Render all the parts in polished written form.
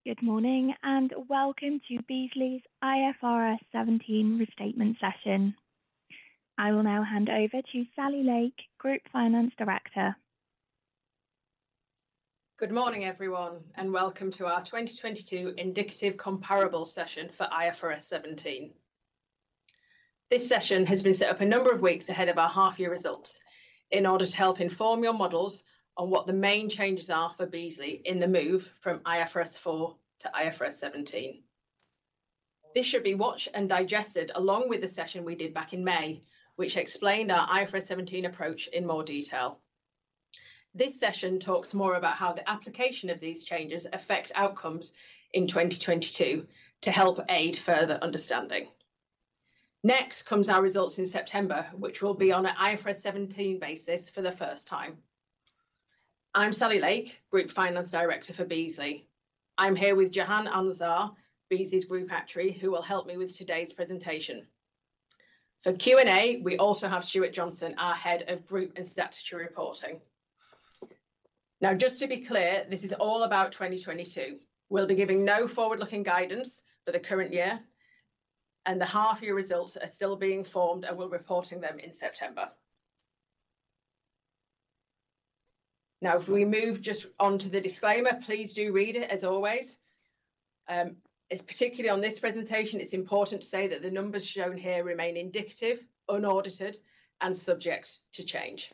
Good morning and welcome to Beazley's IFRS 17 restatement session. I will now hand over to Sally Lake, Group Finance Director. Good morning everyone and welcome to our 2022 indicative comparable session for IFRS 17. This session has been set up a number of weeks ahead of our half-year results in order to help inform your models on what the main changes are for Beazley in the move from IFRS 4 to IFRS 17. This should be watched and digested along with the session we did back in May, which explained our IFRS 17 approach in more detail. This session talks more about how the application of these changes affect outcomes in 2022 to help aid further understanding. Next comes our results in September, which will be on an IFRS 17 basis for the first time. I'm Sally Lake, Group Finance Director for Beazley. I'm here with Jahan Anzar, Beazley's Group Actuary, who will help me with today's presentation. For Q&A, we also have Stuart Johnson, our Head of Group and Statutory Reporting. Now, just to be clear, this is all about 2022. We'll be giving no forward-looking guidance for the current year, and the half-year results are still being formed and we're reporting them in September. Now, if we move just onto the disclaimer, please do read it as always. Particularly on this presentation, it's important to say that the numbers shown here remain indicative, unaudited, and subject to change.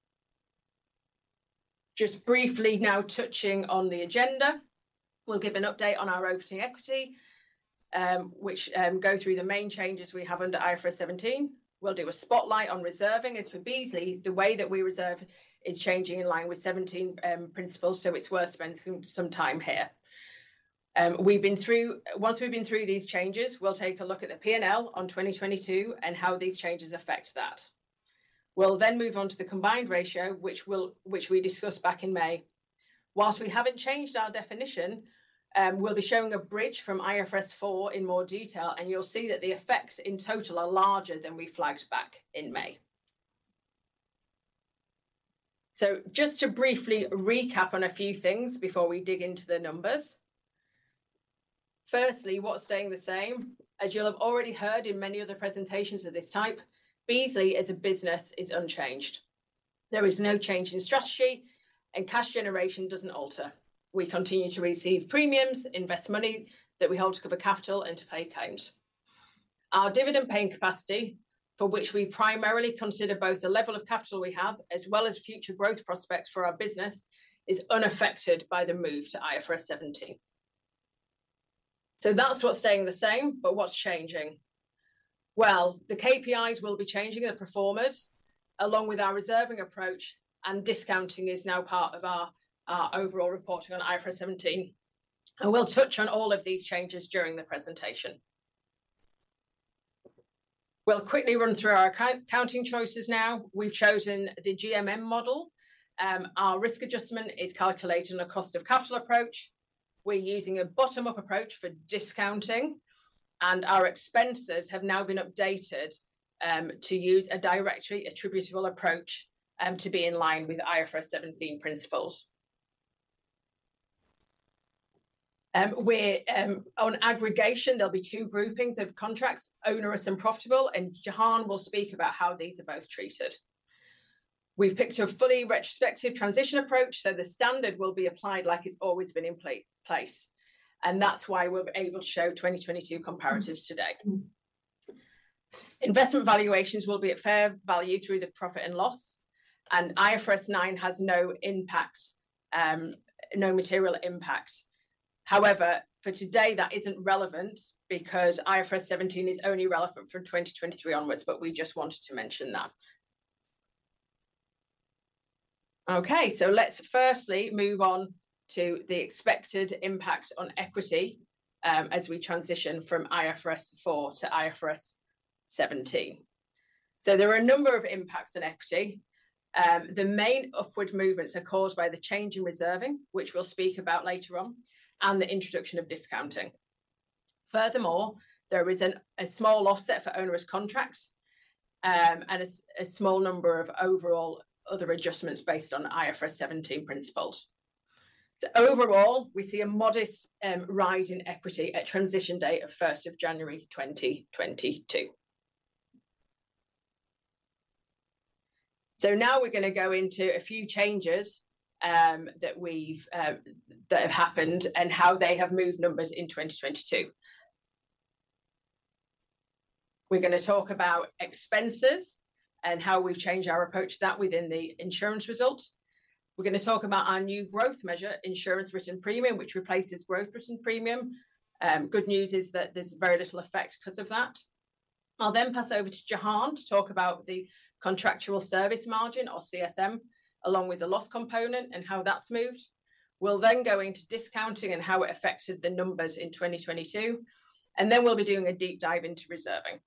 Just briefly now touching on the agenda, we'll give an update on our opening equity, which go through the main changes we have under IFRS 17. We'll do a spotlight on reserving. As for Beazley, the way that we reserve is changing in line with 17 principles, so it's worth spending some time here. Once we've been through these changes, we'll take a look at the P&L on 2022 and how these changes affect that. We'll then move on to the combined ratio, which we discussed back in May. Whilst we haven't changed our definition, we'll be showing a bridge from IFRS 4 in more detail, and you'll see that the effects in total are larger than we flagged back in May. So just to briefly recap on a few things before we dig into the numbers. Firstly, what's staying the same? As you'll have already heard in many other presentations of this type, Beazley as a business is unchanged. There is no change in strategy and cash generation doesn't alter. We continue to receive premiums, invest money that we hold to cover capital and to pay claims. Our dividend paying capacity, for which we primarily consider both the level of capital we have as well as future growth prospects for our business, is unaffected by the move to IFRS 17. So that's what's staying the same, but what's changing? Well, the KPIs will be changing, the performers, along with our reserving approach, and discounting is now part of our overall reporting on IFRS 17. And we'll touch on all of these changes during the presentation. We'll quickly run through our accounting choices now. We've chosen the GMM model. Our risk adjustment is calculated on a cost of capital approach. We're using a bottom-up approach for discounting, and our expenses have now been updated to use a directly attributable approach to be in line with IFRS 17 principles. On aggregation, there'll be two groupings of contracts, onerous and profitable, and Jahan will speak about how these are both treated. We've picked a fully retrospective transition approach, so the standard will be applied like it's always been in place. And that's why we're able to show 2022 comparatives today. Investment valuations will be at fair value through the profit and loss, and IFRS 9 has no impact, no material impact. However, for today, that isn't relevant because IFRS 17 is only relevant from 2023 onwards, but we just wanted to mention that. Okay, so let's firstly move on to the expected impact on equity as we transition from IFRS 4 to IFRS 17. So there are a number of impacts on equity. The main upward movements are caused by the change in reserving, which we'll speak about later on, and the introduction of discounting. Furthermore, there is a small offset for onerous contracts and a small number of overall other adjustments based on IFRS 17 principles. So overall, we see a modest rise in equity at transition date of 1st of January 2022. So now we're going to go into a few changes that have happened and how they have moved numbers in 2022. We're going to talk about expenses and how we've changed our approach to that within the insurance result. We're going to talk about our new growth measure, insurance written premium, which replaces gross written premium. Good news is that there's very little effect because of that. I'll then pass over to Jahan to talk about the contractual service margin, or CSM, along with the loss component and how that's moved. We'll then go into discounting and how it affected the numbers in 2022. And then we'll be doing a deep dive into reserving.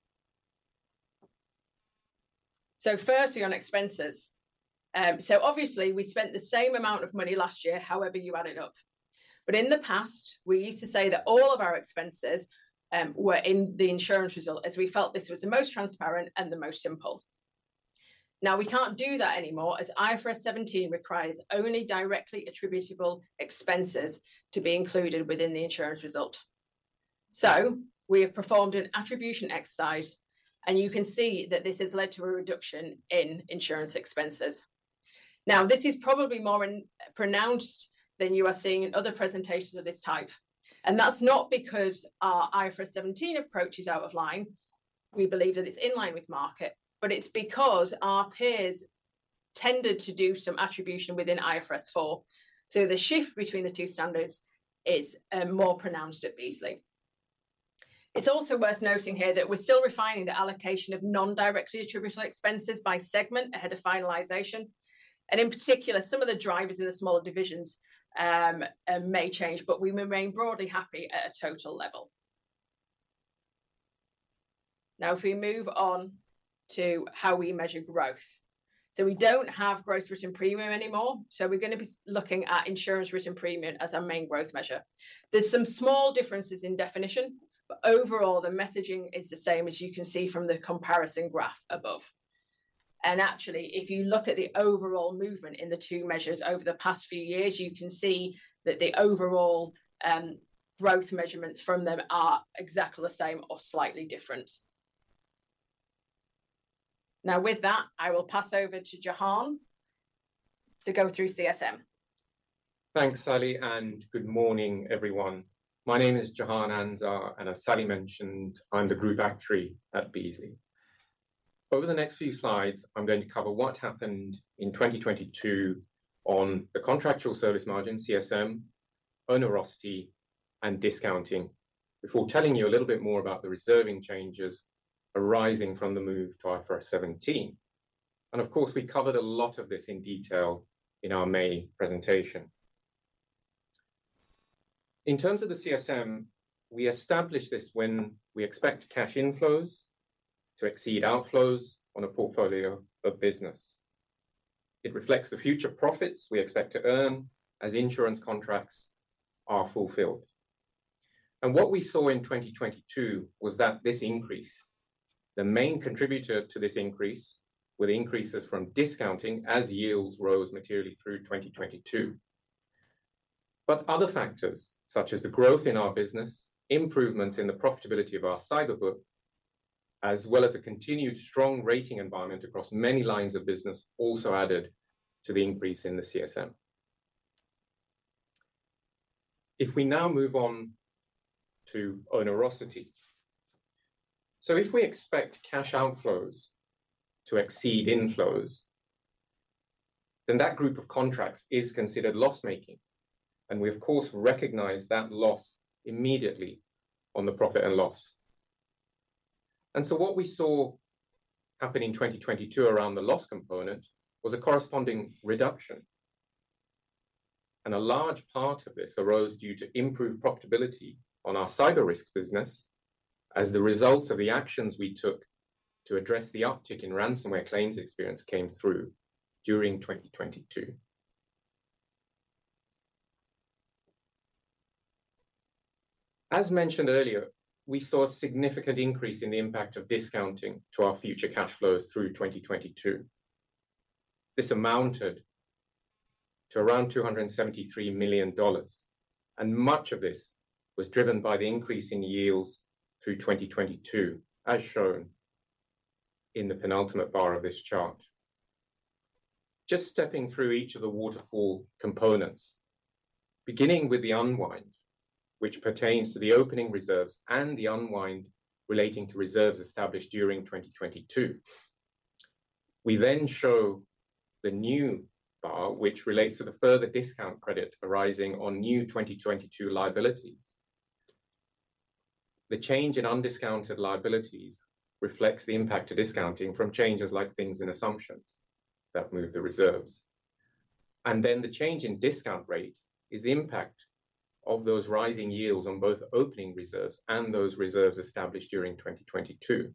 So firstly, on expenses. So obviously, we spent the same amount of money last year, however you add it up. But in the past, we used to say that all of our expenses were in the insurance result, as we felt this was the most transparent and the most simple. Now, we can't do that anymore, as IFRS 17 requires only directly attributable expenses to be included within the insurance result. So we have performed an attribution exercise, and you can see that this has led to a reduction in insurance expenses. Now, this is probably more pronounced than you are seeing in other presentations of this type. And that's not because our IFRS 17 approach is out of line. We believe that it's in line with market, but it's because our peers tended to do some attribution within IFRS 4. So the shift between the two standards is more pronounced at Beazley. It's also worth noting here that we're still refining the allocation of non-directly attributable expenses by segment ahead of finalisation. And in particular, some of the drivers in the smaller divisions may change, but we remain broadly happy at a total level. Now, if we move on to how we measure growth. So we don't have gross written premium anymore. So we're going to be looking at insurance written premium as our main growth measure. There's some small differences in definition, but overall, the messaging is the same, as you can see from the comparison graph above. And actually, if you look at the overall movement in the two measures over the past few years, you can see that the overall growth measurements from them are exactly the same or slightly different. Now, with that, I will pass over to Jahan to go through CSM. Thanks, Sally, and good morning, everyone. My name is Jahan Anzar, and as Sally mentioned, I'm the Group Actuary at Beazley. Over the next few slides, I'm going to cover what happened in 2022 on the contractual service margin, CSM, onerosity, and discounting, before telling you a little bit more about the reserving changes arising from the move to IFRS 17. And of course, we covered a lot of this in detail in our May presentation. In terms of the CSM, we established this when we expect cash inflows to exceed outflows on a portfolio of business. It reflects the future profits we expect to earn as insurance contracts are fulfilled. And what we saw in 2022 was that this increased. The main contributor to this increase were the increases from discounting as yields rose materially through 2022. But other factors, such as the growth in our business, improvements in the profitability of our cyber book, as well as a continued strong rating environment across many lines of business, also added to the increase in the CSM. If we now move on to onerosity. So if we expect cash outflows to exceed inflows, then that group of contracts is considered loss-making. And we, of course, recognize that loss immediately on the profit and loss. And so what we saw happen in 2022 around the loss component was a corresponding reduction. And a large part of this arose due to improved profitability on our cyber risk business as the results of the actions we took to address the uptick in ransomware claims experience came through during 2022. As mentioned earlier, we saw a significant increase in the impact of discounting to our future cash flows through 2022. This amounted to around $273 million. And much of this was driven by the increase in yields through 2022, as shown in the penultimate bar of this chart. Just stepping through each of the waterfall components, beginning with the unwind, which pertains to the opening reserves and the unwind relating to reserves established during 2022. We then show the new bar, which relates to the further discount credit arising on new 2022 liabilities. The change in undiscounted liabilities reflects the impact of discounting from changes like things in assumptions that move the reserves. And then the change in discount rate is the impact of those rising yields on both opening reserves and those reserves established during 2022.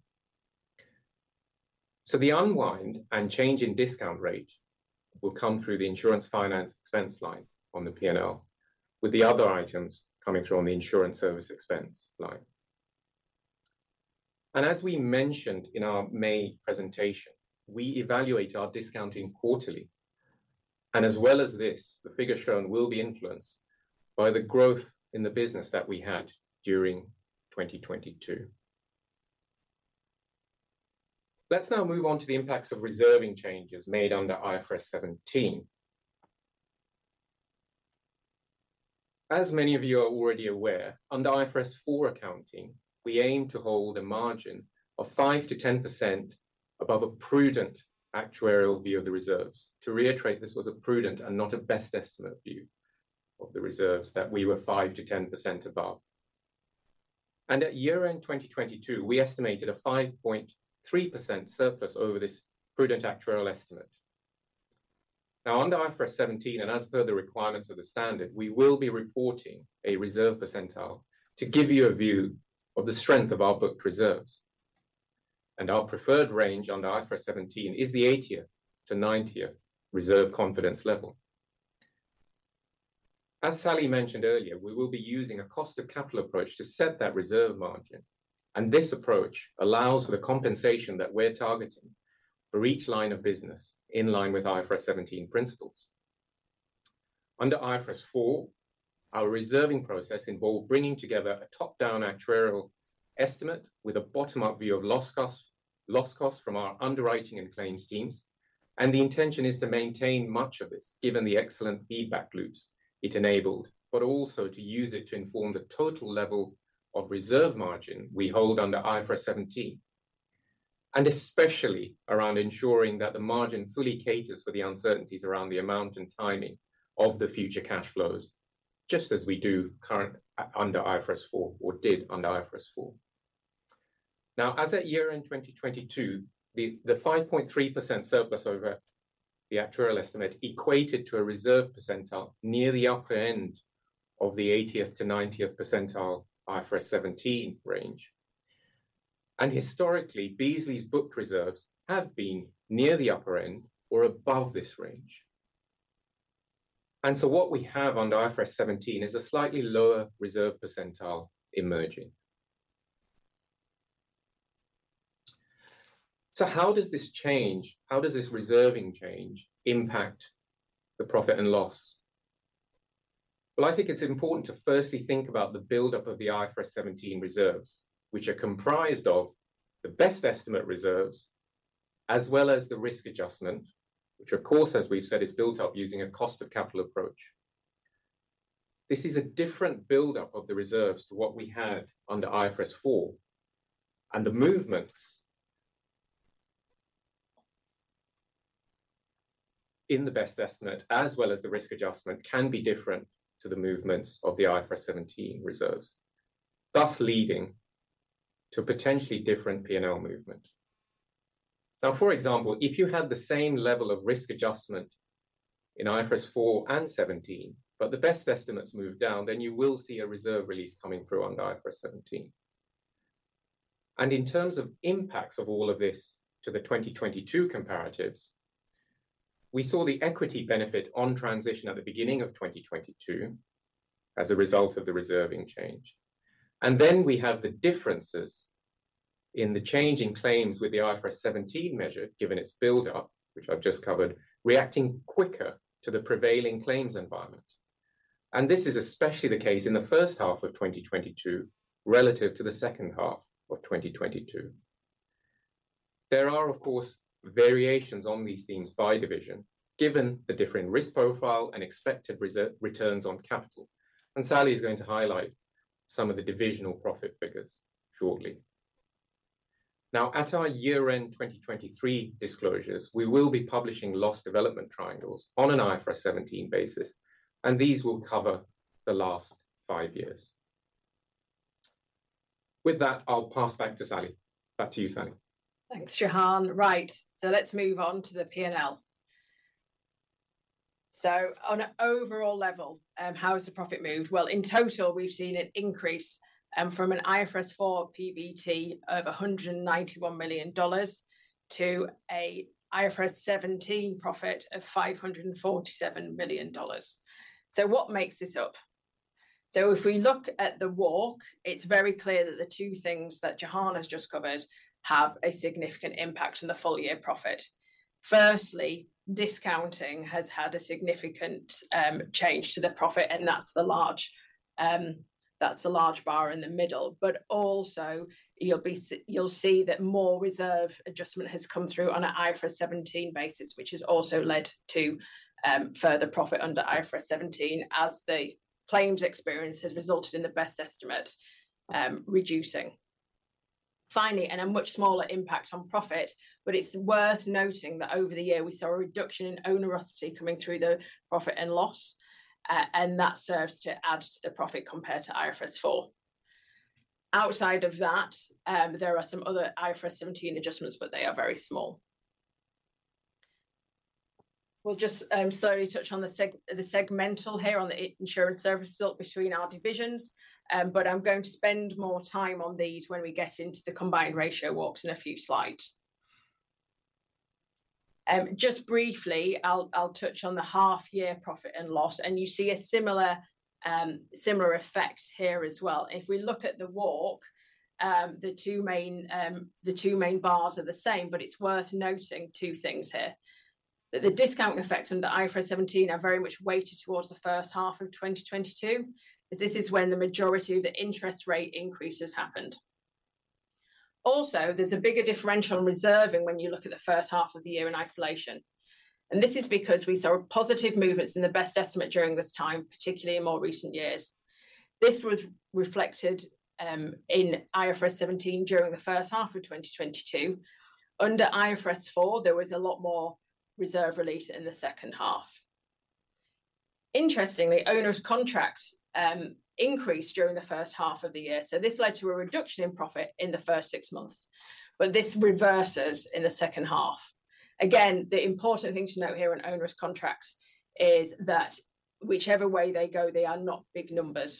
So the unwind and change in discount rate will come through the insurance finance expense line on the P&L, with the other items coming through on the insurance service expense line. And as we mentioned in our May presentation, we evaluate our discounting quarterly. And as well as this, the figure shown will be influenced by the growth in the business that we had during 2022. Let's now move on to the impacts of reserving changes made under IFRS 17. As many of you are already aware, under IFRS 4 accounting, we aim to hold a margin of 5 to 10% above a prudent actuarial view of the reserves. To reiterate, this was a prudent and not a best estimate view of the reserves, that we were 5 to 10% above. And at year-end 2022, we estimated a 5.3% surplus over this prudent actuarial estimate. Now, under IFRS 17, and as per the requirements of the standard, we will be reporting a reserve percentile to give you a view of the strength of our booked reserves. And our preferred range under IFRS 17 is the 80th to 90th reserve confidence level. As Sally mentioned earlier, we will be using a cost of capital approach to set that reserve margin. And this approach allows for the compensation that we're targeting for each line of business in line with IFRS 17 principles. Under IFRS 4, our reserving process involved bringing together a top-down actuarial estimate with a bottom-up view of loss costs from our underwriting and claims teams. And the intention is to maintain much of this, given the excellent feedback loops it enabled, but also to use it to inform the total level of reserve margin we hold under IFRS 17, and especially around ensuring that the margin fully caters for the uncertainties around the amount and timing of the future cash flows, just as we do under IFRS 4, or did under IFRS 4. Now, as at year-end 2022, the 5.3% surplus over the actuarial estimate equated to a reserve percentile near the upper end of the 80th to 90th percentile IFRS 17 range. And historically, Beazley's booked reserves have been near the upper end or above this range. And so what we have under IFRS 17 is a slightly lower reserve percentile emerging. So how does this change, how does this reserving change impact the profit and loss? Well, I think it's important to firstly think about the buildup of the IFRS 17 reserves, which are comprised of the best estimate reserves, as well as the risk adjustment, which of course, as we've said, is built up using a cost of capital approach. This is a different buildup of the reserves to what we had under IFRS 4, and the movements in the best estimate, as well as the risk adjustment, can be different to the movements of the IFRS 17 reserves, thus leading to a potentially different P&L movement. Now, for example, if you had the same level of risk adjustment in IFRS 4 and 17, but the best estimates move down, then you will see a reserve release coming through under IFRS 17. And in terms of impacts of all of this to the 2022 comparatives, we saw the equity benefit on transition at the beginning of 2022 as a result of the reserving change. And then we have the differences in the change in claims with the IFRS 17 measure, given its build-up, which I've just covered, reacting quicker to the prevailing claims environment. And this is especially the case in the first half of 2022 relative to the second half of 2022. There are, of course, variations on these themes by division, given the differing risk profile and expected returns on capital. And Sally is going to highlight some of the divisional profit figures shortly. Now, at our year-end 2023 disclosures, we will be publishing loss development triangles on an IFRS 17 basis, and these will cover the last 5 years. With that, I'll pass back to Sally. Back to you, Sally. Thanks, Jahan. Right, so let's move on to the P&L. So on an overall level, how has the profit moved? Well, in total, we've seen an increase from an IFRS 4 PBT of $191 million to a IFRS 17 profit of $547 million. So what makes this up? So if we look at the walk, it's very clear that the two things that Jahan has just covered have a significant impact on the full year profit. Firstly, discounting has had a significant change to the profit, and that's the large bar in the middle. But also you'll see that more reserve adjustment has come through on an IFRS 17 basis, which has also led to further profit under IFRS 17 as the claims experience has resulted in the best estimate reducing. Finally, and a much smaller impact on profit, but it's worth noting that over the year we saw a reduction in onerosity coming through the profit and loss, and that serves to add to the profit compared to IFRS 4. Outside of that, there are some other IFRS 17 adjustments, but they are very small. We'll just slowly touch on the segmental here on the insurance service result between our divisions, but I'm going to spend more time on these when we get into the combined ratio walks in a few slides. Just briefly, I'll touch on the half-year profit and loss, and you see a similar effect here as well. If we look at the walk, the two main bars are the same, but it's worth noting two things here. That the discount effects under IFRS 17 are very much weighted towards the first half of 2022, as this is when the majority of the interest rate increases happened. Also, there's a bigger differential in reserving when you look at the first half of the year in isolation. And this is because we saw positive movements in the best estimate during this time, particularly in more recent years. This was reflected in IFRS 17 during the first half of 2022. Under IFRS 4, there was a lot more reserve release in the second half. Interestingly, onerous contracts increased during the first half of the year. So this led to a reduction in profit in the first 6 months, but this reverses in the second half. Again, the important thing to note here on onerous contracts is that whichever way they go, they are not big numbers.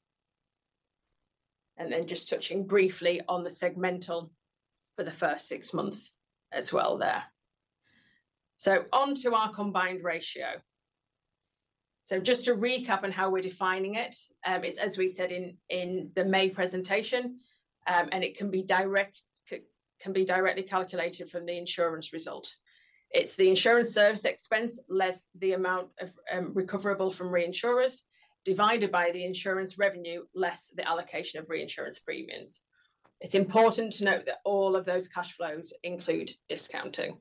And then just touching briefly on the segmental for the first 6 months as well there. So on to our combined ratio. So just to recap on how we're defining it, it's as we said in the May presentation, and it can be directly calculated from the insurance result. It's the insurance service expense less the amount of recoverable from reinsurers divided by the insurance revenue less the allocation of reinsurance premiums. It's important to note that all of those cash flows include discounting.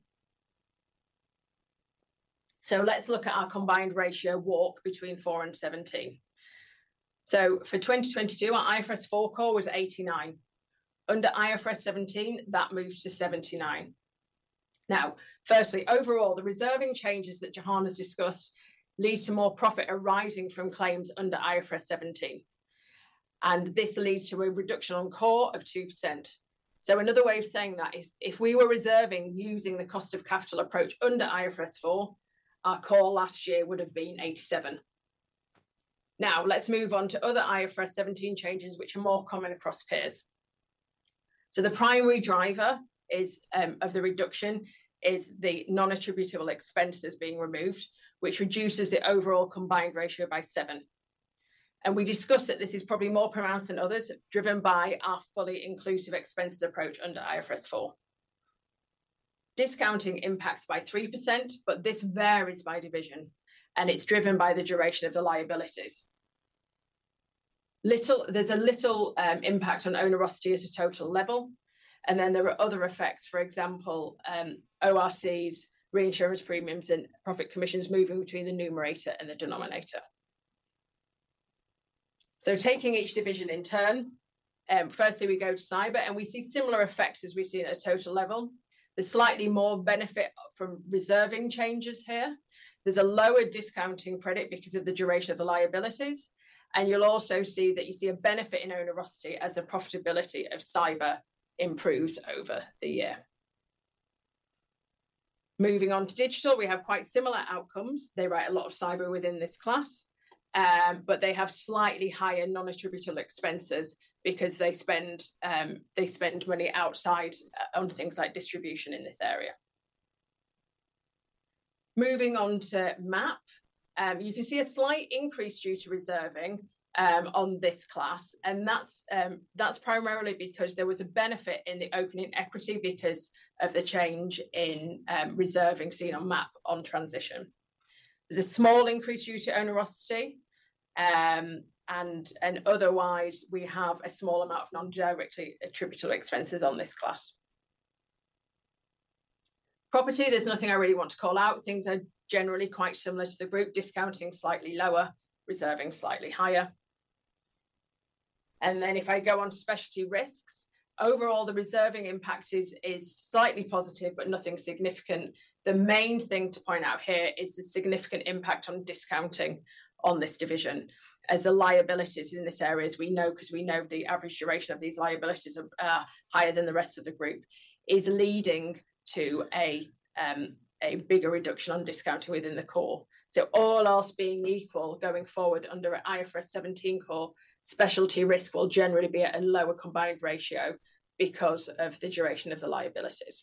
So let's look at our combined ratio walk between 4 and 17. So for 2022, our IFRS 4 core was 89. Under IFRS 17, that moved to 79. Now, firstly, overall, the reserving changes that Jahan has discussed leads to more profit arising from claims under IFRS 17. And this leads to a reduction on core of 2%. So another way of saying that is if we were reserving using the cost of capital approach under IFRS 4, our core last year would have been 87. Now, let's move on to other IFRS 17 changes, which are more common across peers. So the primary driver of the reduction is the non-attributable expenses being removed, which reduces the overall combined ratio by 7. And we discussed that this is probably more pronounced than others, driven by our fully inclusive expenses approach under IFRS 4. Discounting impacts by 3%, but this varies by division. and it's driven by the duration of the liabilities. There's a little impact on onerosity at a total level, and then there are other effects, for example, ORCs, reinsurance premiums, and profit commissions moving between the numerator and the denominator. So taking each division in turn, firstly we go to cyber, and we see similar effects as we see at a total level. There's slightly more benefit from reserving changes here. There's a lower discounting credit because of the duration of the liabilities. And you'll also see that you see a benefit in onerosity as the profitability of cyber improves over the year. Moving on to digital, we have quite similar outcomes. They write a lot of cyber within this class, but they have slightly higher non-attributable expenses because they spend money outside on things like distribution in this area. Moving on to MAP, you can see a slight increase due to reserving on this class, and that's primarily because there was a benefit in the opening equity because of the change in reserving seen on MAP on transition. There's a small increase due to onerosity, and otherwise we have a small amount of non-directly attributable expenses on this class. Property, there's nothing I really want to call out. Things are generally quite similar to the group, discounting slightly lower, reserving slightly higher. And then if I go on to specialty risks, overall the reserving impact is slightly positive, but nothing significant. The main thing to point out here is the significant impact on discounting on this division, as the liabilities in this area, as we know, because we know the average duration of these liabilities are higher than the rest of the group, is leading to a bigger reduction on discounting within the core. So all else being equal, going forward under an IFRS 17 core, specialty risk will generally be at a lower combined ratio because of the duration of the liabilities.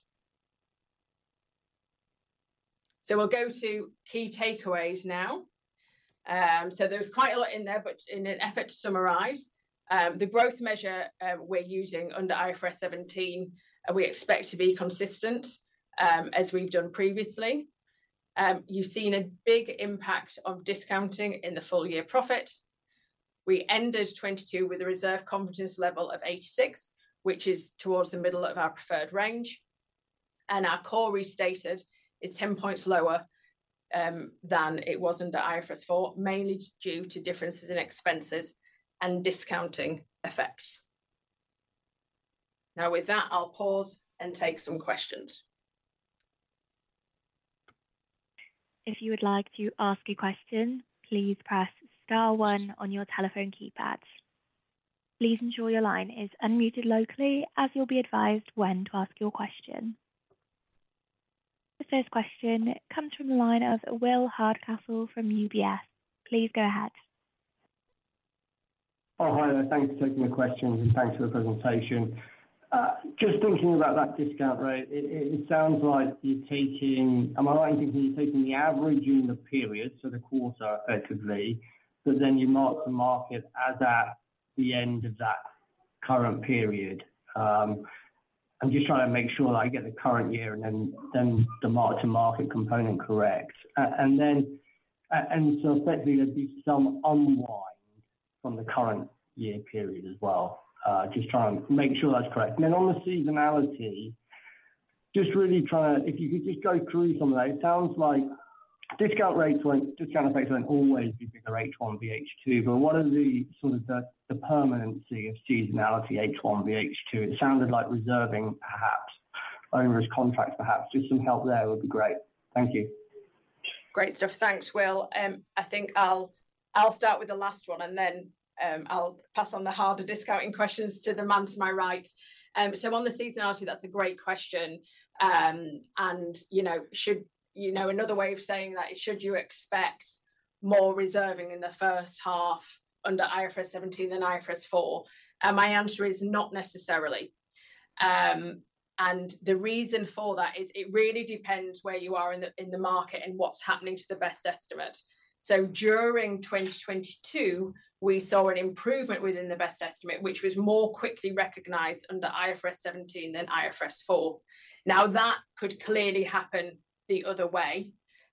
So we'll go to key takeaways now. So there's quite a lot in there, but in an effort to summarise, the growth measure we're using under IFRS 17, we expect to be consistent as we've done previously. You've seen a big impact of discounting in the full year profit. We ended 22 with a reserve confidence level of 86, which is towards the middle of our preferred range. And our core restated is 10 points lower than it was under IFRS 4, mainly due to differences in expenses and discounting effects. Now with that, I'll pause and take some questions. If you would like to ask a question, please press *1 on your telephone keypad. Please ensure your line is unmuted locally, as you'll be advised when to ask your question. The first question comes from the line of Will Hardcastle from UBS. Please go ahead. Oh, hi there. Thanks for taking the questions and thanks for the presentation. Just thinking about that discount rate, it sounds like you're taking, am I right in thinking you're taking the average in the period, so the quarter effectively, but then you mark to market as at the end of that current period? I'm just trying to make sure that I get the current year and then the mark to market component correct. And so effectively there'd be some unwind from the current year period as well. Just trying to make sure that's correct. And then on the seasonality, just really trying to, if you could just go through some of that. It sounds like discount effects won't always be bigger H1 v H2, but what are the sort of the permanency of seasonality H1 v H2? It sounded like reserving perhaps, onerous contracts perhaps. Just some help there would be great. Thank you. Great stuff. Thanks, Will. I think I'll start with the last one and then I'll pass on the harder discounting questions to the man to my right. So on the seasonality, that's a great question. And, another way of saying that is, should you expect more reserving in the first half under IFRS 17 than IFRS 4? And my answer is not necessarily. And the reason for that is it really depends where you are in the market and what's happening to the best estimate. So during 2022, we saw an improvement within the best estimate, which was more quickly recognised under IFRS 17 than IFRS 4. Now, that could clearly happen the other way.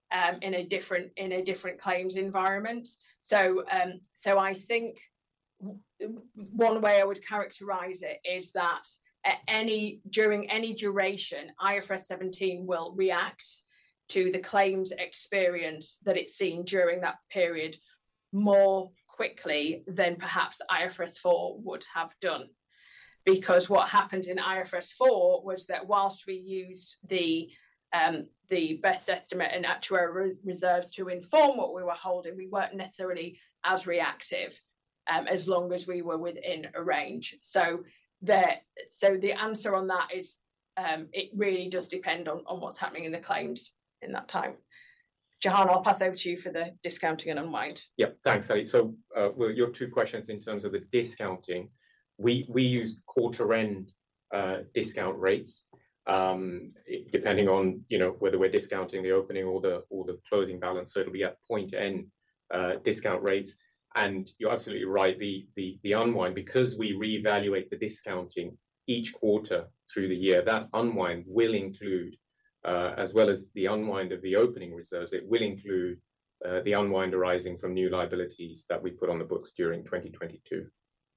in a different claims environment. So I think one way I would characterize it is that during any duration, IFRS 17 will react to the claims experience that it's seen during that period more quickly than perhaps IFRS 4 would have done. Because what happened in IFRS 4 was that whilst we used the best estimate and actuarial reserves to inform what we were holding, we weren't necessarily as reactive as long as we were within a range. So the answer on that is it really does depend on what's happening in the claims in that time. Jahan, I'll pass over to you for the discounting and unwind. Yeah, thanks, Ali. So your two questions in terms of the discounting, we use quarter end discount rates, depending on whether we're discounting the opening or the closing balance. So it'll be at point end discount rates. And you're absolutely right. The unwind, because we reevaluate the discounting each quarter through the year, that unwind will include, as well as the unwind of the opening reserves, it will include the unwind arising from new liabilities that we put on the books during 2022.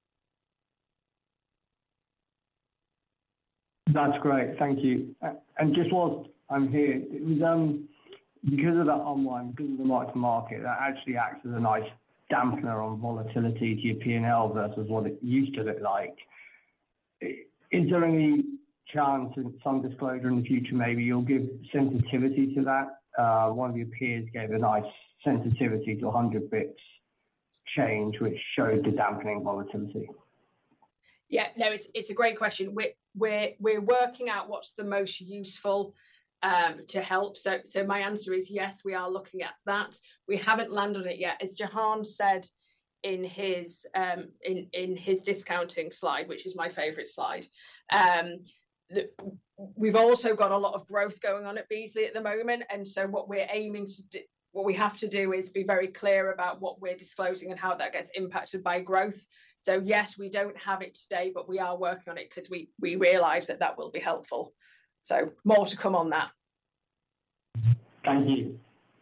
That's great, thank you. And just whilst I'm here, it was because of that unwind, because of the mark to market, that actually acts as a nice dampener on volatility to your P&L versus what it used to look like. Is there any chance in some disclosure in the future maybe you'll give sensitivity to that? One of your peers gave a nice sensitivity to 100 bits change, which showed the dampening volatility. Yeah, no, it's a great question. We're working out what's the most useful to help. So my answer is yes, we are looking at that. We haven't landed on it yet. As Jahan said in his discounting slide, which is my favourite slide, we've also got a lot of growth going on at Beazley at the moment, and so what we're aiming to do, what we have to do is be very clear about what we're disclosing and how that gets impacted by growth. So yes, we don't have it today, but we are working on it because we realise that will be helpful. So more to come on that. Thank you.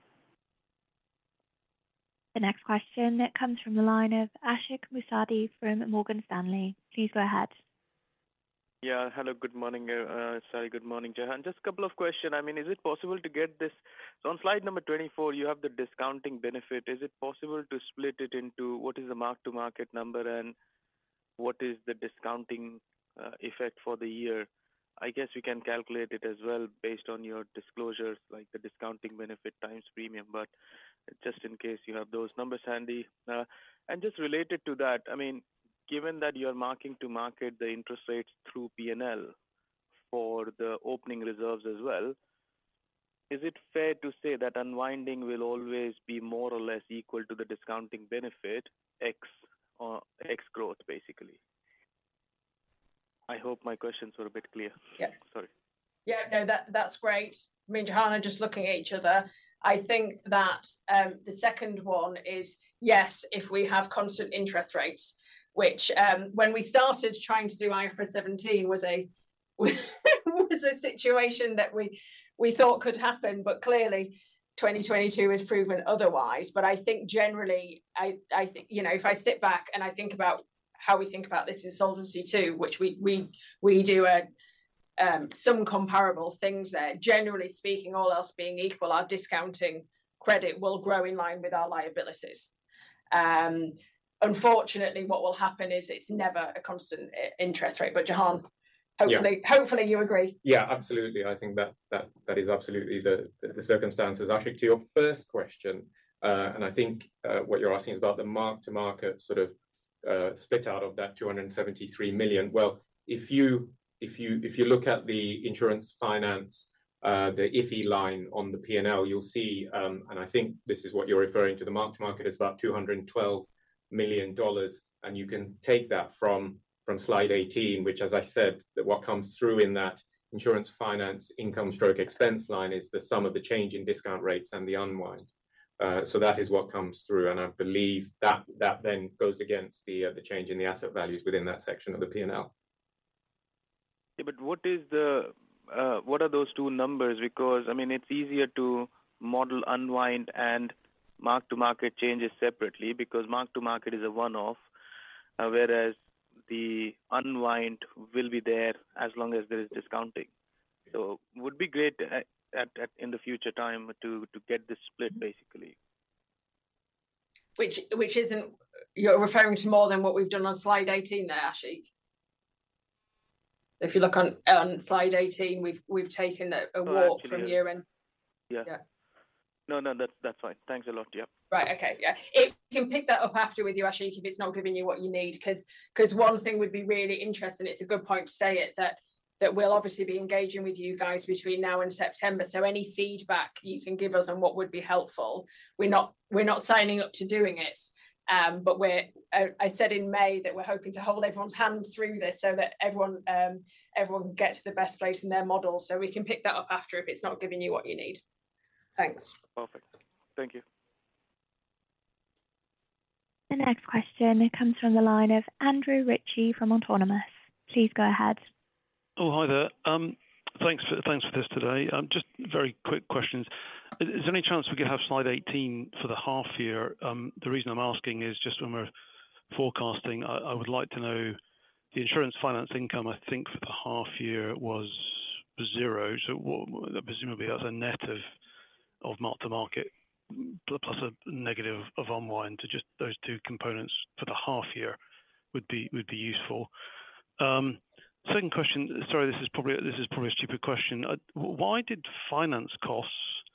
The next question comes from the line of Ashik Musaddi from Morgan Stanley. Please go ahead. Yeah, hello, good morning. Good morning, Jahan. Just a couple of questions. I mean, is it possible to get this? So on slide number 24, you have the discounting benefit. Is it possible to split it into what is the mark-to-market number and what is the discounting effect for the year? I guess we can calculate it as well based on your disclosures, like the discounting benefit times premium, but just in case you have those numbers handy. And just related to that, I mean, given that you're marking to market the interest rates through P&L for the opening reserves as well, is it fair to say that unwinding will always be more or less equal to the discounting benefit X growth, basically? I hope my questions were a bit clear. Yeah. Sorry. Yeah, no, that's great. I mean, Jahan are just looking at each other. I think that the second one is, yes, if we have constant interest rates, which when we started trying to do IFRS 17 was a situation that we thought could happen, but clearly 2022 has proven otherwise. But I think generally, I think, if I step back and I think about how we think about this in Solvency II, which we do some comparable things there. Generally speaking, all else being equal, our discounting credit will grow in line with our liabilities. Unfortunately, what will happen is it's never a constant interest rate. But Jahan, hopefully you agree. Yeah, absolutely. I think that is absolutely the circumstances. Ashik, to your first question, and I think what you're asking is about the mark-to-market sort of split out of that 273 million. Well, if you look at the insurance finance, the IFI line on the P&L, you'll see, and I think this is what you're referring to, the mark-to-market is about $212 million, and you can take that from slide 18, which, as I said, that what comes through in that insurance finance income stroke expense line is the sum of the change in discount rates and the unwind. So that is what comes through, and I believe that then goes against the change in the asset values within that section of the P&L. Yeah, but what are those two numbers? Because I mean, it's easier to model unwind and mark-to-market changes separately, because mark-to-market is a one-off, whereas the unwind will be there as long as there is discounting. So would be great in the future time to get this split, basically. Which isn't, you're referring to more than what we've done on slide 18 there, Ashik. If you look on slide 18, we've taken a walk actually, from year end. Yeah. No, that's fine. Thanks a lot. Yeah. Right. Okay. Yeah. If you can pick that up after with you, Ashik, if it's not giving you what you need, because one thing would be really interesting. It's a good point to say it that we'll obviously be engaging with you guys between now and September. So any feedback you can give us on what would be helpful. We're not signing up to doing it, but I said in May that we're hoping to hold everyone's hand through this so that everyone can get to the best place in their model. So we can pick that up after if it's not giving you what you need. Thanks. Perfect. Thank you. The next question comes from the line of Andrew Ritchie from Autonomous. Please go ahead. Oh, hi there. Thanks for this today. Just very quick questions. Is there any chance we could have slide 18 for the half year? The reason I'm asking is just when we're forecasting, I would like to know the insurance finance income. I think for the half year was 0. So presumably that's a net of mark to market plus a negative of unwind. To just those two components for the half year would be useful. Second question. Sorry, this is probably a stupid question. Why did finance costs?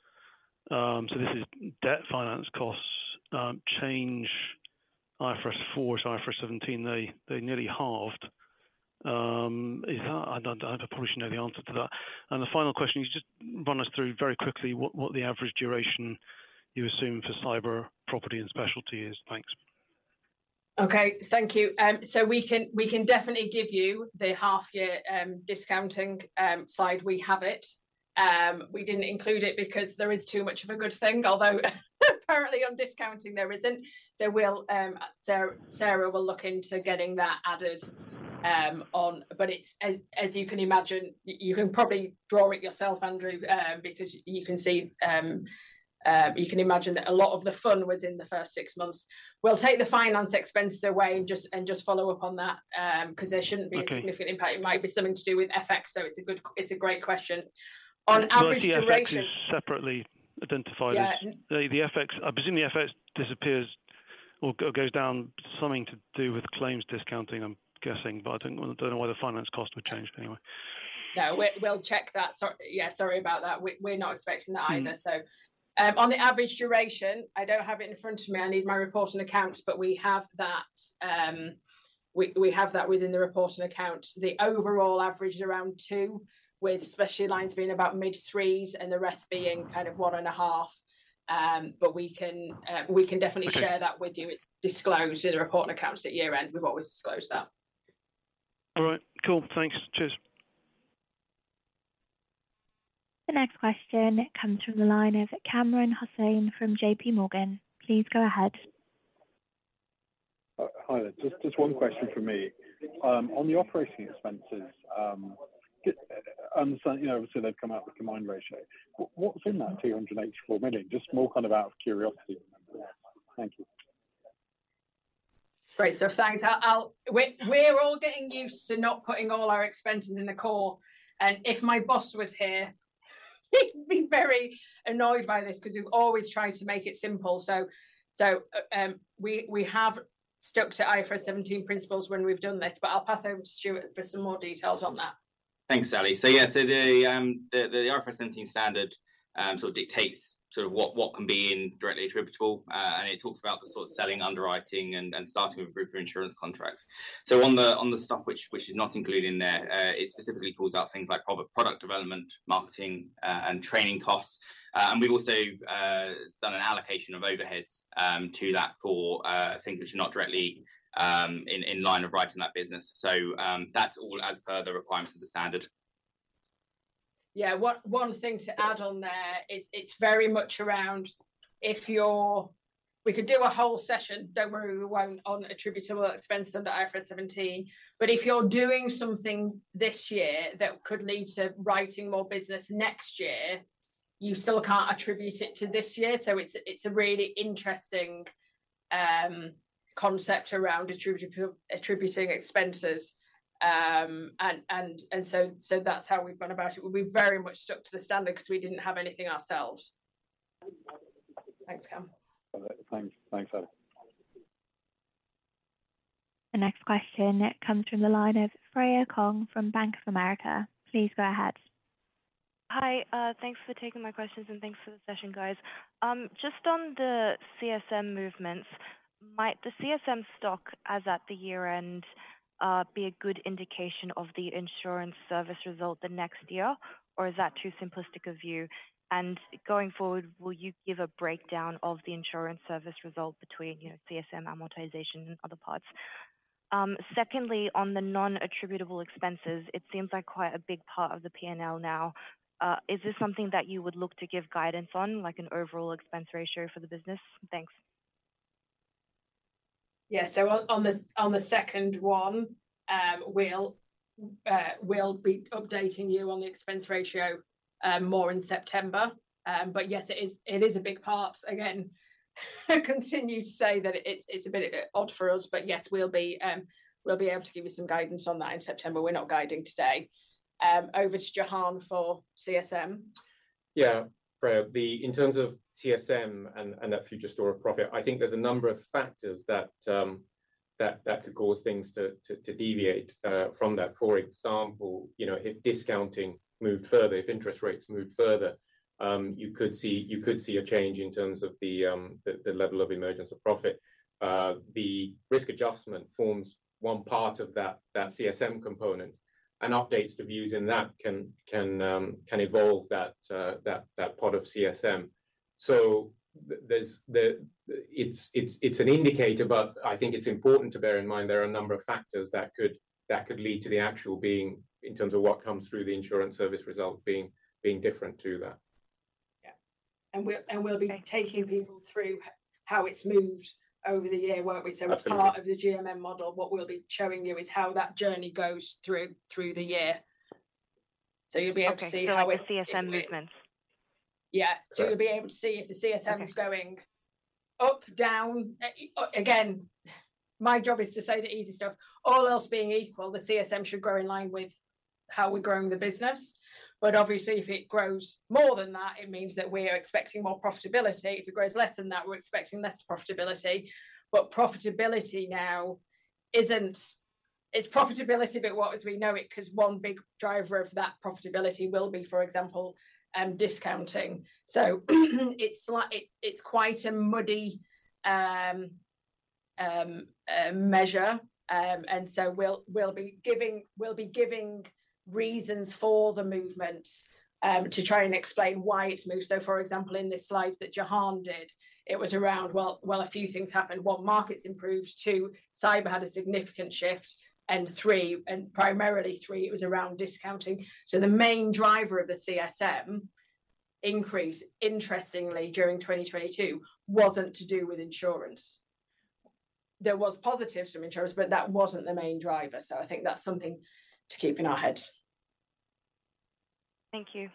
So this is debt finance costs change IFRS 4 to IFRS 17. They nearly halved. Is that? I probably should know the answer to that. And the final question, you just run us through very quickly what the average duration you assume for cyber, property, and specialty is. Thanks. Okay, thank you. So we can definitely give you the half year discounting slide. We have it. We didn't include it because there is too much of a good thing, although apparently on discounting there isn't. So we'll Sarah will look into getting that added on. But it's as you can imagine, you can probably draw it yourself, Andrew, because you can see. You can imagine that a lot of the fun was in the first 6 months. We'll take the finance expenses away and just follow up on that because there shouldn't be a significant impact. It might be something to do with FX, so it's a great question. On average duration, FX is separately identified as the FX. I presume the FX disappears or goes down, something to do with claims discounting, I'm guessing, but I don't know why the finance cost would change anyway. No, we'll check that. Sorry about that. We're not expecting that either. So. On the average duration, I don't have it in front of me. I need my report and accounts, but we have that. We have that within the report and accounts. The overall average is around 2, with specialty lines being about mid-3s and the rest being kind of 1.5. But we can definitely share that with you. It's disclosed in the report and accounts at year end. We've always disclosed that. All right, cool. Thanks. Cheers. The next question comes from the line of Kamran Hossain from JP Morgan. Please go ahead. Hi there. Just one question from me. On the operating expenses, I understand, obviously they've come out with combined ratio. What's in that 284 million? Just more kind of out of curiosity. Thank you. Great stuff. Thanks. We're all getting used to not putting all our expenses in the core. And if my boss was here, he'd be very annoyed by this because we've always tried to make it simple. So we have stuck to IFRS 17 principles when we've done this, but I'll pass over to Stuart for some more details on that. Thanks, Sally. So the IFRS 17 standard sort of dictates sort of what can be in directly attributable, and it talks about the sort of selling, underwriting, and starting with group insurance contracts. So on the stuff which is not included in there, it specifically calls out things like product development, marketing, and training costs. And we've also done an allocation of overheads to that for things which are not directly in line of writing that business. So that's all as per the requirements of the standard. Yeah, one thing to add on there is it's very much around we could do a whole session, don't worry, we won't, on attributable expenses under IFRS 17, but if you're doing something this year that could lead to writing more business next year, you still can't attribute it to this year. So it's a really interesting concept around attributing expenses. And so that's how we've gone about it. We very much stuck to the standard because we didn't have anything ourselves. Thanks, Cam. Thanks, Alex. The next question comes from the line of Freya Kong from Bank of America. Please go ahead. Hi, thanks for taking my questions and thanks for the session, guys. Just on the CSM movements, might the CSM stock as at the year end be a good indication of the insurance service result the next year, or is that too simplistic a view? And going forward, will you give a breakdown of the insurance service result between, CSM amortization and other parts? Secondly, on the non-attributable expenses, it seems like quite a big part of the P&L now. Is this something that you would look to give guidance on, like an overall expense ratio for the business? Thanks. Yeah, so on the second one, we'll be updating you on the expense ratio more in September. But yes, it is a big part. Again, I continue to say that it's a bit odd for us, but yes, we'll be able to give you some guidance on that in September. We're not guiding today. Over to Jahan for CSM. Yeah, Freya, in terms of CSM and that future store of profit, I think there's a number of factors that could cause things to deviate from that. For example, if discounting moved further, if interest rates moved further, you could see a change in terms of the level of emergence of profit. The risk adjustment forms one part of that CSM component, and updates to views in that can evolve that pot of CSM. So it's an indicator, but I think it's important to bear in mind there are a number of factors that could lead to the actual being, in terms of what comes through the insurance service result, being different to that. Yeah, and we'll be taking people through how it's moved over the year, won't we? So as Absolutely. Part of the GMM model, what we'll be showing you is how that journey goes through the year. So you'll be able to see how it's the CSM movements. Yeah, so you'll be able to see if the CSM is going up, down. Again, my job is to say the easy stuff. All else being equal, the CSM should grow in line with how we're growing the business. But obviously, if it grows more than that, it means that we're expecting more profitability. If it grows less than that, we're expecting less profitability. But profitability now it's profitability, but what as we know it, because one big driver of that profitability will be, for example, discounting. So it's quite a muddy measure, and so we'll be giving reasons for the movements to try and explain why it's moved. So, for example, in this slide that Jahan did, it was around well, a few things happened. One, markets improved. Two, cyber had a significant shift. And three, and primarily three, it was around discounting. So the main driver of the CSM increase, interestingly, during 2022, wasn't to do with insurance. There was positives from insurance, but that wasn't the main driver. So I think that's something to keep in our heads. Thank you.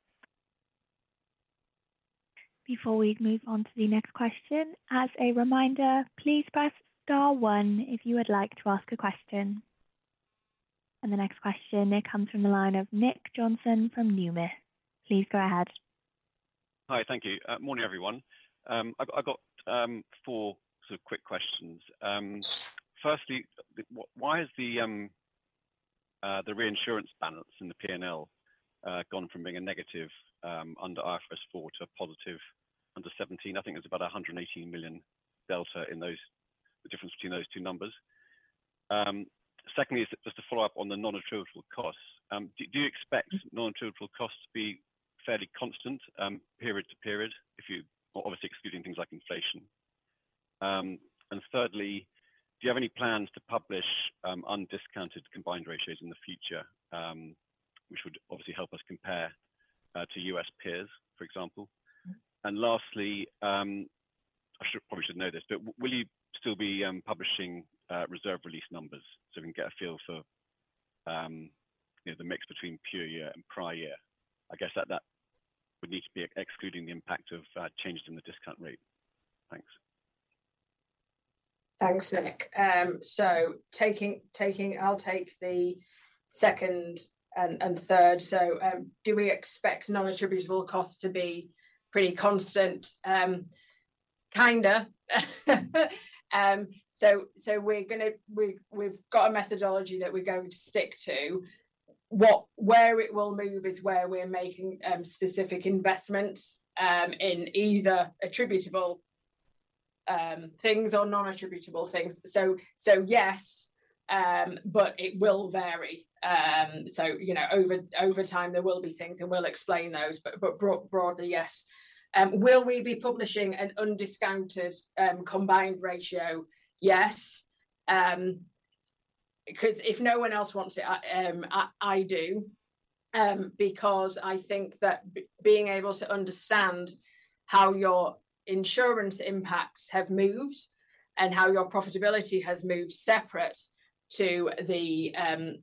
Before we move on to the next question, as a reminder, please press star 1 if you would like to ask a question. And the next question, it comes from the line of Nick Johnson from Numis. Please go ahead. Hi, thank you. Morning, everyone. I've got 4 sort of quick questions. Firstly, why is the reinsurance balance in the P&L gone from being a negative under IFRS 4 to a positive under 17? I think there's about 118 million delta in the difference between those two numbers. Secondly, just to follow up on the non-attributable costs, do you expect non-attributable costs to be fairly constant period to period, obviously excluding things like inflation? And thirdly, do you have any plans to publish undiscounted combined ratios in the future, which would obviously help us compare to US peers, for example? And lastly, I probably should know this, but will you still be publishing reserve release numbers so we can get a feel for the mix between pure year and prior year? I guess that would need to be excluding the impact of changes in the discount rate? Thanks. Thanks, Nick. So I'll take the second and third. So do we expect non-attributable costs to be pretty constant? Kinda. So we've got a methodology that we're going to stick to. Where it will move is where we're making specific investments in either attributable things or non-attributable things. So yes, but it will vary. So over time there will be things, and we'll explain those. But broadly, yes. Will we be publishing an undiscounted combined ratio? Yes. Because if no one else wants it, I do, because I think that being able to understand how your insurance impacts have moved and how your profitability has moved separate to the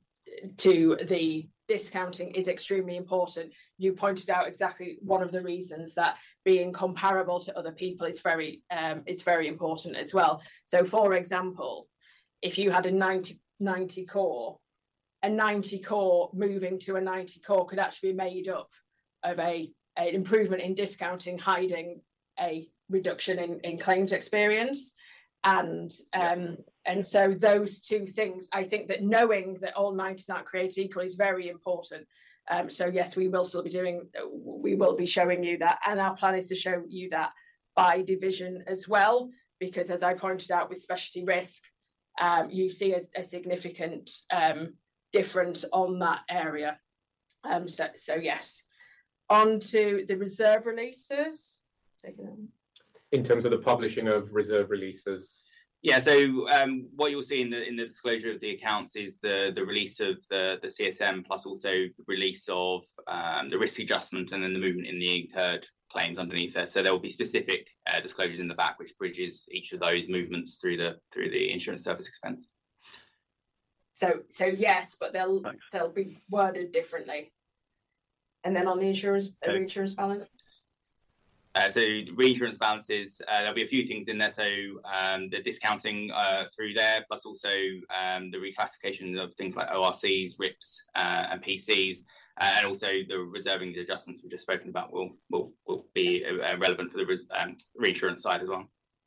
discounting is extremely important. You pointed out exactly one of the reasons that being comparable to other people is very important as well. So, for example, if you had a 90 core, a 90 core moving to a 90 core could actually be made up of an improvement in discounting hiding a reduction in claims experience. And so those two things, I think that knowing that all 90s aren't created equal is very important. So yes, we will be showing you that, and our plan is to show you that by division as well, because as I pointed out with specialty risk, you see a significant difference on that area. So yes, on to the reserve releases. In terms of the publishing of reserve releases. Yeah, so what you'll see in the disclosure of the accounts is the release of the CSM, plus also the release of the risk adjustment, and then the movement in the incurred claims underneath there. So there will be specific disclosures in the back which bridges each of those movements through the insurance service expense. So yes, but they'll be worded differently. And then on the reinsurance balance. So reinsurance balances, there'll be a few things in there. So the discounting through there, plus also the reclassification of things like ORCs, RIPs, and PCs, and also the reserving the adjustments we've just spoken about will be relevant for the reinsurance side as well.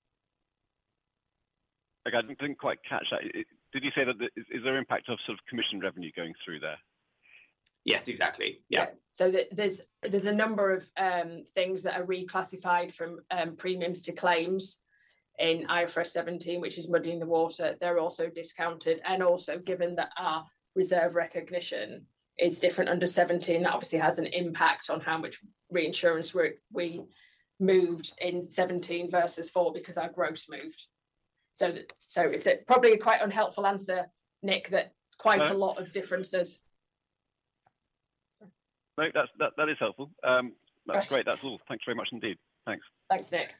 Okay, I didn't quite catch that. Did you say that is there impact of sort of commission revenue going through there? Yes, exactly. Yeah. So there's a number of things that are reclassified from premiums to claims in IFRS 17, which is muddying the water. They're also discounted, and also given that our reserve recognition is different under 17, that obviously has an impact on how much reinsurance we moved in 17 versus 4 because our gross moved. So it's probably a quite unhelpful answer, Nick. That's quite a lot of differences. No, that is helpful. That's great. That's all. Thanks very much indeed. Thanks. Thanks, Nick.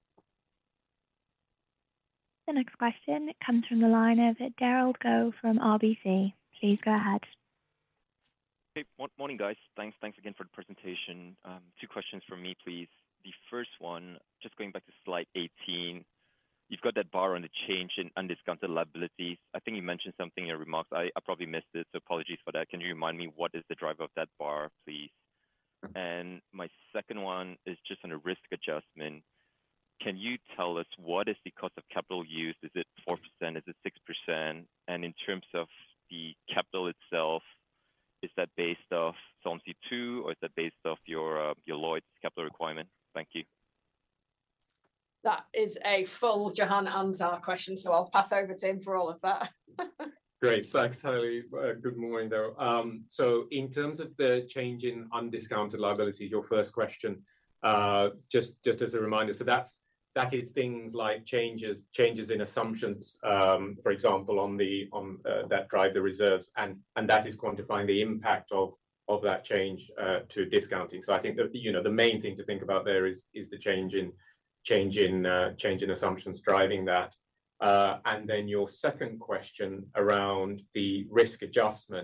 The next question comes from the line of Derald Goh from RBC. Please go ahead. Hey, morning, guys. Thanks again for the presentation. 2 questions from me, please. The first one, just going back to slide 18. You've got that bar on the change in undiscounted liabilities. I think you mentioned something in your remarks. I probably missed it, so apologies for that. Can you remind me what is the driver of that bar, please? And my second one is just on a risk adjustment. Can you tell us what is the cost of capital used? Is it 4%? Is it 6%? And in terms of the capital itself, is that based off Solvency II, or is that based off your Lloyd's capital requirement? Thank you. That is a full Jahan Anzar question, so I'll pass over to him for all of that. Great, thanks, Hayley. Good morning, though. So in terms of the change in undiscounted liabilities, your first question, just as a reminder, so that is things like changes in assumptions, for example, on that drive the reserves, and that is quantifying the impact of that change to discounting. So I think that the main thing to think about there is the change in assumptions driving that. And then your second question around the risk adjustment.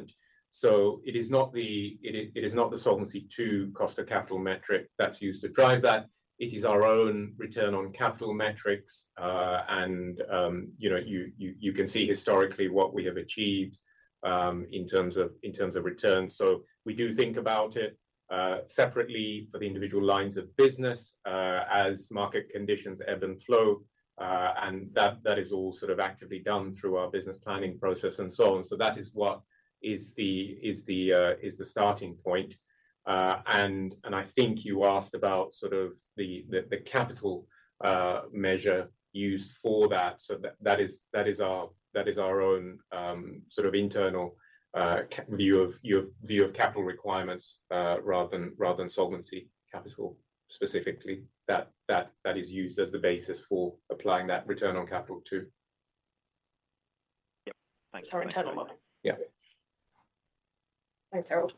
So it is not the Solvency II cost of capital metric that's used to drive that. It is our own return on capital metrics, and you can see historically what we have achieved in terms of return. So we do think about it separately for the individual lines of business as market conditions ebb and flow, and that is all sort of actively done through our business planning process and so on. So that is what is the starting point. And I think you asked about sort of the capital measure used for that. So that is our own sort of internal view of capital requirements rather than solvency capital specifically. That is used as the basis for applying that return on capital to. Yep. Thanks. Our internal model. Yeah. Thanks, Harold.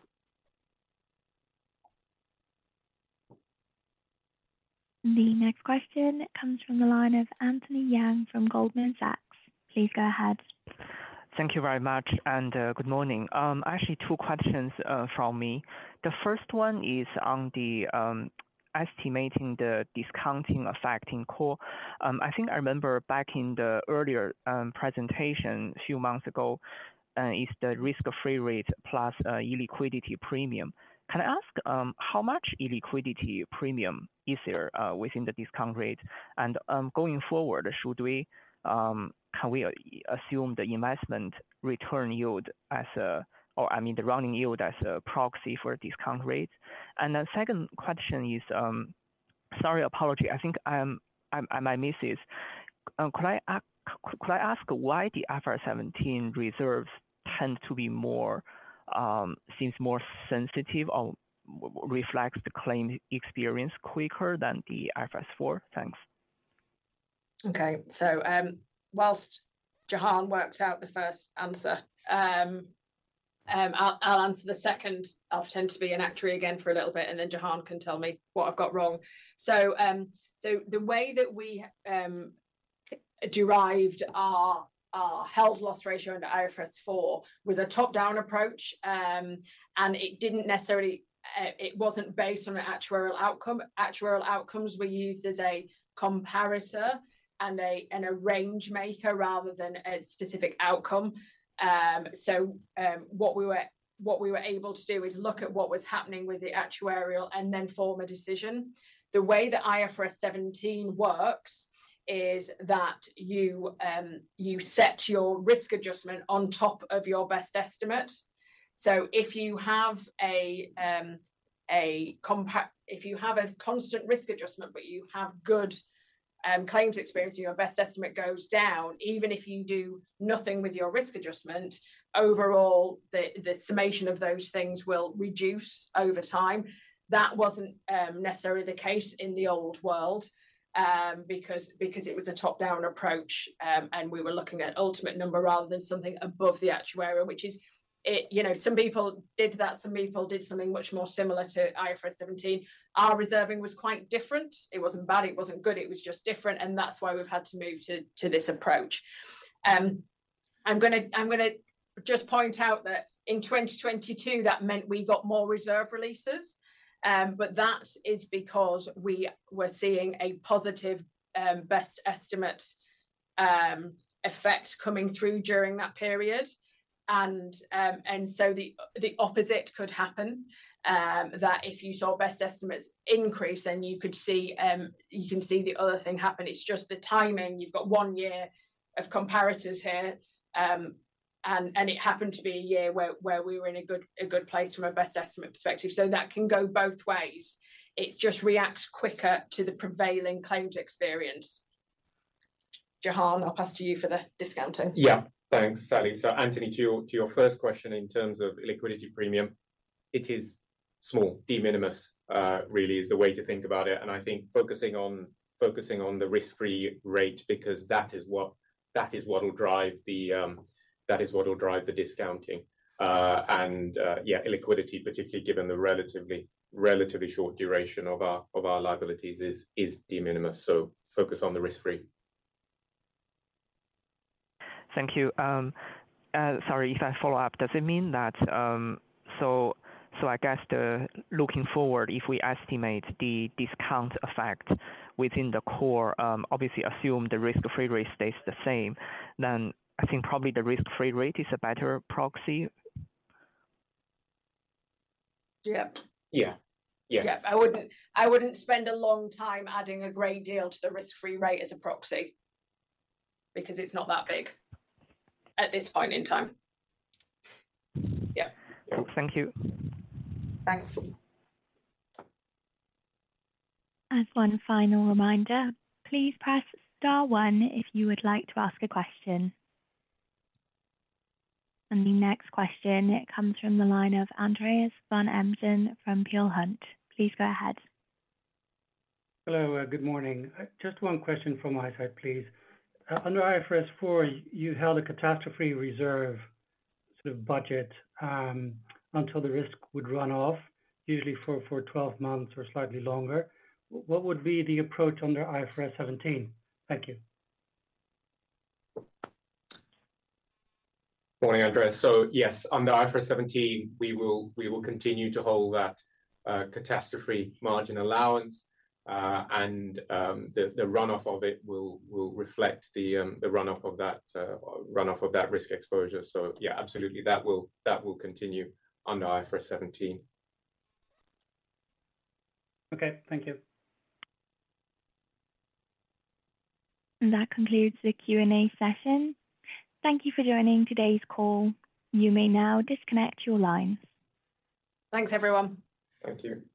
The next question comes from the line of Anthony Yang from Goldman Sachs. Please go ahead. Thank you very much, and good morning. Actually, two questions from me. The first one is on the estimating the discounting effect in core. I think I remember back in the earlier presentation a few months ago, is the risk-free rate plus illiquidity premium. Can I ask how much illiquidity premium is there within the discount rate? And going forward, can we assume the investment return yield as the running yield as a proxy for discount rate? And the second question is, sorry, apology, I think I might miss this. Could I ask why the IFRS 17 reserves tend to be seems more sensitive or reflects the claim experience quicker than the IFRS 4? Thanks. Okay, so whilst Jahan works out the first answer, I'll answer the second. I'll pretend to be an actuary again for a little bit, and then Jahan can tell me what I've got wrong. So the way that we derived our held loss ratio under IFRS 4 was a top-down approach, and it didn't necessarily, it wasn't based on an actuarial outcome. Actuarial outcomes were used as a comparator and a range maker rather than a specific outcome. So what we were able to do is look at what was happening with the actuarial and then form a decision. The way that IFRS 17 works is that you set your risk adjustment on top of your best estimate. So if you have if you have a constant risk adjustment, but you have good claims experience and your best estimate goes down, even if you do nothing with your risk adjustment, overall the summation of those things will reduce over time. That wasn't necessarily the case in the old world, because it was a top-down approach, and we were looking at ultimate number rather than something above the actuarial, which is it. Some people did that, some people did something much more similar to IFRS 17. Our reserving was quite different. It wasn't bad, it wasn't good, it was just different, and that's why we've had to move to this approach. I'm gonna just point out that in 2022 that meant we got more reserve releases. But that is because we were seeing a positive best estimate effect coming through during that period, and so the opposite could happen. That if you saw best estimates increase, then you can see the other thing happen. It's just the timing. You've got 1 year of comparators here. And it happened to be a year where we were in a good place from a best estimate perspective. So that can go both ways. It just reacts quicker to the prevailing claims experience. Jahan, I'll pass to you for the discounting. Yeah, thanks, Sally. So Anthony, to your first question in terms of liquidity premium, it is small, de minimis, really is the way to think about it. And I think focusing on the risk-free rate, because that is what will drive the discounting, and illiquidity, particularly given the relatively short duration of our liabilities, is de minimis. So focus on the risk-free. Thank you. sorry, if I follow up, does it mean that so I guess looking forward, if we estimate the discount effect within the core, obviously assume the risk-free rate stays the same, then I think probably the risk-free rate is a better proxy. Yep. Yeah. Yes. Yep. I wouldn't spend a long time adding a great deal to the risk-free rate as a proxy because it's not that big at this point in time. Yeah. Cool. Thank you. Thanks. As one final reminder, please press star 1 if you would like to ask a question. And the next question, it comes from the line of Andreas van Embden from Peel Hunt. Please go ahead. Hello, good morning. Just one question from my side, please. Under IFRS 4, you held a catastrophe reserve sort of budget until the risk would run off, usually for 12 months or slightly longer. What would be the approach under IFRS 17? Thank you. Morning, Andreas. So yes, under IFRS 17, we will continue to hold that catastrophe margin allowance, and the runoff of it will reflect the runoff of that risk exposure. So yeah, absolutely, that will continue under IFRS 17. Okay, thank you. And that concludes the Q&A session. Thank you for joining today's call. You may now disconnect your lines. Thanks, everyone. Thank you.